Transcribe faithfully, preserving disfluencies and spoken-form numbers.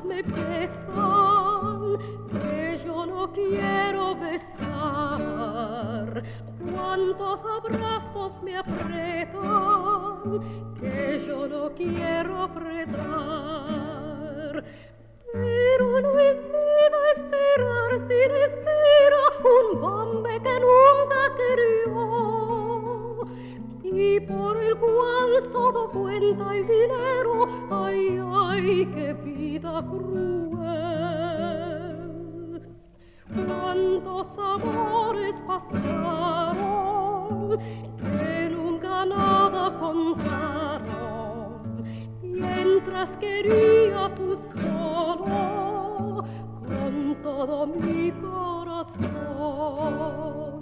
me besan, que yo no quiero besar. Cuántos abrazos me aprietan, que yo no quiero apretar. Pero no es vida esperar sin espera un hombre que nunca querió y por el cual solo cuenta el dinero. Ay, ay, qué vida cruel. Cuántos amores pasaron que nunca nada contaron, mientras quería tú solo con todo mi corazón.